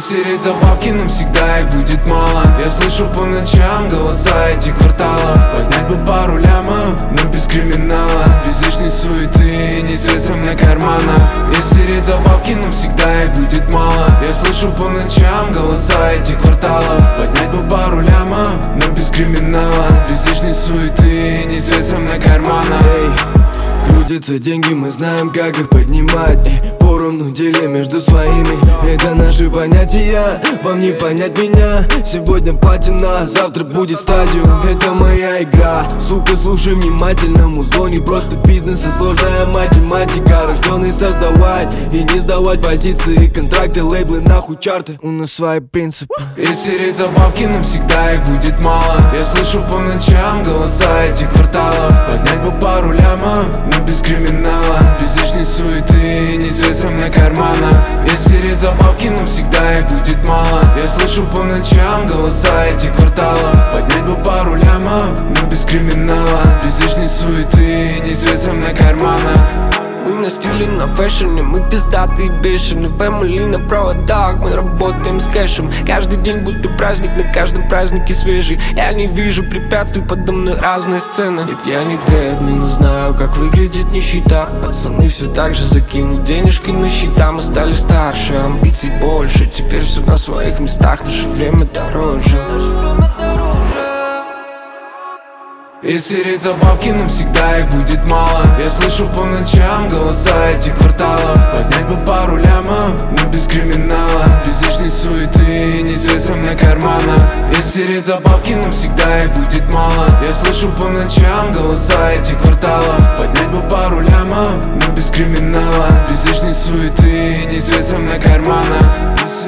Веселить забавки, нам всегда их будет мало. Я слышу по ночам голоса этих кварталов. Поднять бы пару лямов, но без криминала, без лишней суеты и не средством на карманах. Веселить забавки, нам всегда их будет мало. Я слышу по ночам голоса этих кварталов. Поднять бы пару лямов, но без криминала, без лишней суеты и не средством на карманах. Крутятся деньги, мы знаем, как их поднимать. Поровну делим между своими. Это наши понятия, вам не понять меня. Сегодня платина, завтра будет стадиум. Это моя игра, сука, слушай внимательно. Музло не просто бизнес, а сложная математика. Рожденный создавать и не сдавать позиции. Контракты, лейблы, нахуй чарты. У нас свои принципы. Веселить забавки, нам всегда их будет мало. Я слышу по ночам голоса этих кварталов. Поднять бы пару лямов, но без криминала, без лишней суеты и не средством на карманах. Веселить забавки, нам всегда их будет мало. Я слышу по ночам голоса этих кварталов. Поднять бы пару лямов, но без криминала, без лишней суеты и не средством на карманах. Мы на стиле, на фэшне, мы пиздатые бешеные. Фэмили на проводах, мы работаем с кэшем. Каждый день будто праздник, на каждом празднике свежий. Я не вижу препятствий, подо мной разные сцены. Нет, я не бедный, но знаю, как выглядит нищета. Пацаны все так же закинут денежки на счета. Мы стали старше, амбиций больше. Теперь все на своих местах, наше время дороже. Веселить забавки, нам всегда их будет мало. Я слышу по ночам голоса этих кварталов. Поднять бы пару лямов, но без криминала, без лишней суеты и не средством на карманах. Веселить забавки, нам всегда их будет мало. Я слышу по ночам голоса этих кварталов. Поднять бы пару лямов, но без криминала, без лишней суеты и не средством на карманах.